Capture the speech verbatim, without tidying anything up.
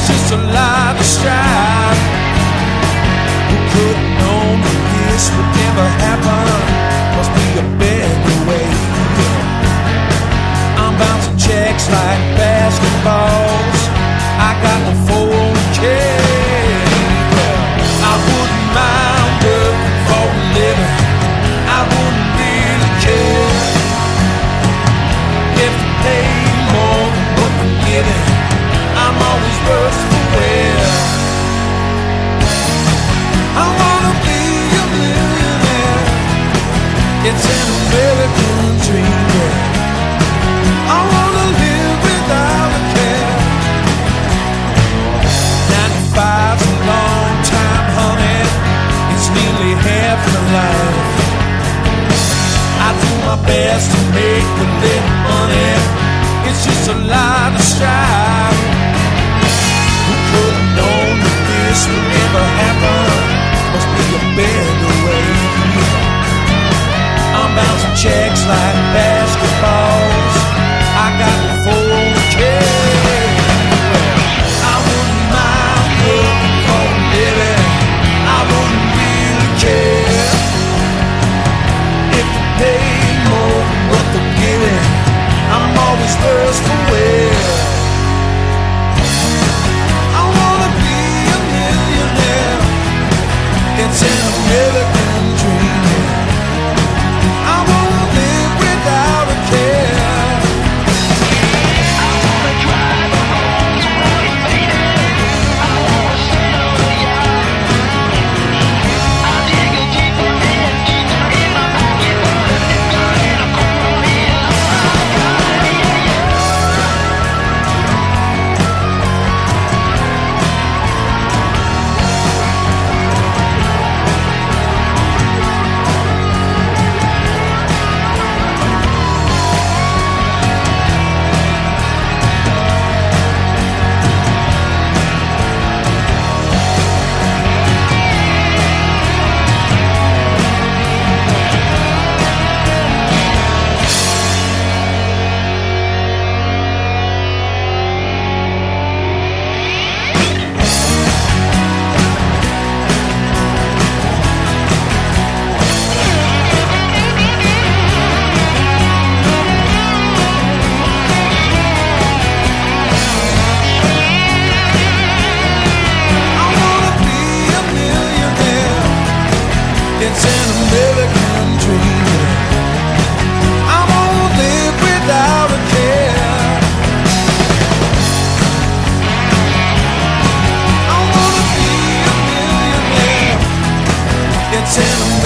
just a lie to strive. Who could have known that this would never happen? Must be a better way. I'm bouncing checks like basketballs. I got the four oh K. I wouldn't mind working for a living. I wouldn't really care if they paid more than what they're giving. I'm always worse for wear. I wanna be a millionaire. It's an American dream. Yeah. I wanna live without a care. ninety-five's a long time, honey. It's nearly half my life. I do my best to make a little money. It's just a lie to strive. Who could have known that this would never happen? Must be a better way. I'm bouncing checks like basketballs. I got the four oh K. I wouldn't mind working for a living. I wouldn't really care if they paid more than what they're giving. I'm always first for wear. I wanna be a millionaire. It's an American dream. I wanna live without a care. I wanna drive a Rolls Royce, baby. I wanna sail the yacht. I dig a deep in, deeper in my pocket, deeper in a cornea. It's an American dream. I won't live without a care. I wanna be a millionaire. It's an